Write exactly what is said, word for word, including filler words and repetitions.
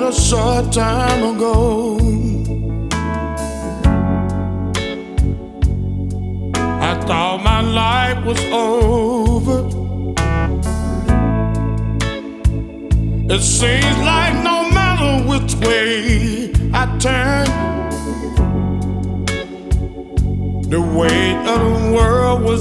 a short time ago. I thought my life was over. It seems like no matter which way I turn, the weight of the world was